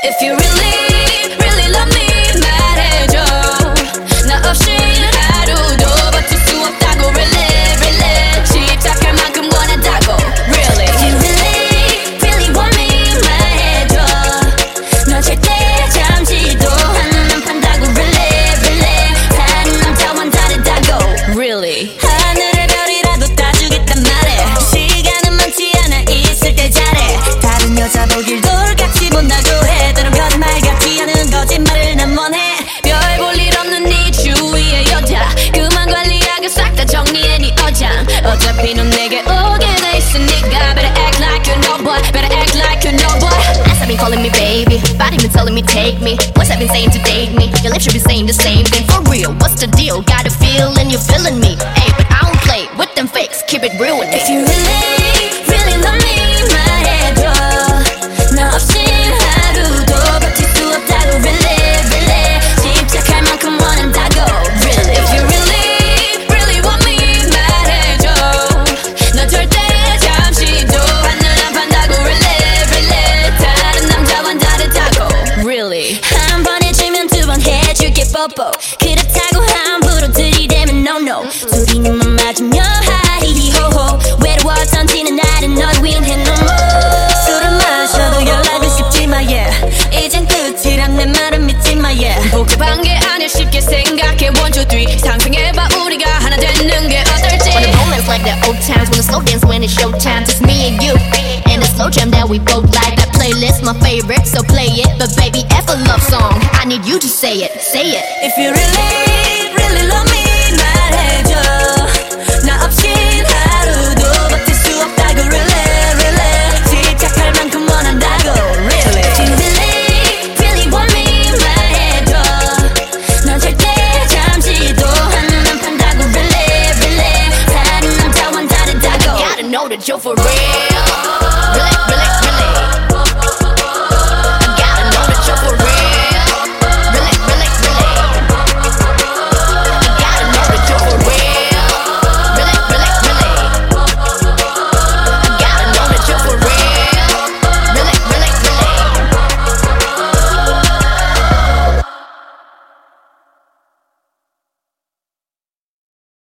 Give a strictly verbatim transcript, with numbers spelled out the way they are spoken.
If you really, really love me 말해줘. 나 없이 하루도 버틸 수 없다고 really, really. 집착할 만큼 원한다고 really. If you really, really want me 말해줘. 너 절대 잠시도 한눈 안 판다고 really, really. 다른 남자와는 다르다고 really. 하늘의 별이라도 따주겠단 말해. 시간은 많지 않아 있을 때 잘해. 다른 여자 보길 돌같이 본다고 해. 때론 거짓말 같지 않은 거짓말을 난 원해. 별 볼 일 없는 네 주위의 여자 그만 관리하게 싹 다 정리해 네 어장. 어차피 넌 내게 오게 돼 있으니까 Better act like you know boy. Better act like you know boy. As I've been calling me baby, body been telling me take me. What's I've been saying to date me? Your lips should be saying the same thing. For real, what's the deal? Got a feeling you're feeling me. Hey, but I don't play with them fakes. Keep it real with me. If you really, really love me 말해줘. 나 없이 하루도 버틸 수 없다고 really, really. 집착할 만큼 원한다고 really. If you really, really want me 말해줘. 너 절대 잠시도 한눈 안 판다고 really, really. 다른 남자와는 다르다고 really. 한 번 해주면 두 번 해줄게 뽀뽀. 그렇다고 함부로 들이대면 no no. 둘이 눈만 맞으면 하이호호. 외로워졌지는 나는 널 위해 no more. 술을 마셔도 연락은 쉽지만 yeah. 이젠 끝이란 내 말은 믿지만 yeah. 복잡한 게 아닐 쉽게 생각해 one two three. 상상해봐 우리가 하나 되는 게 어떨지. When the moments like the old times, when the slow dance, when it's showtime, just me and you, and the slow jam that we both like. That playlist my favorite, so play it. But baby, F a love song, I need you to say it, say it. If you really, really love me 말해줘. 나 없인 하루도 버틸 수 없다고 really, really. 집착할 만큼 원한다고 really. If you really, really want me 말해줘. 넌 절대 잠시도 한눈 안 판다고 really, really. 다른 남자와는 다르다고 Gotta know that you're for real.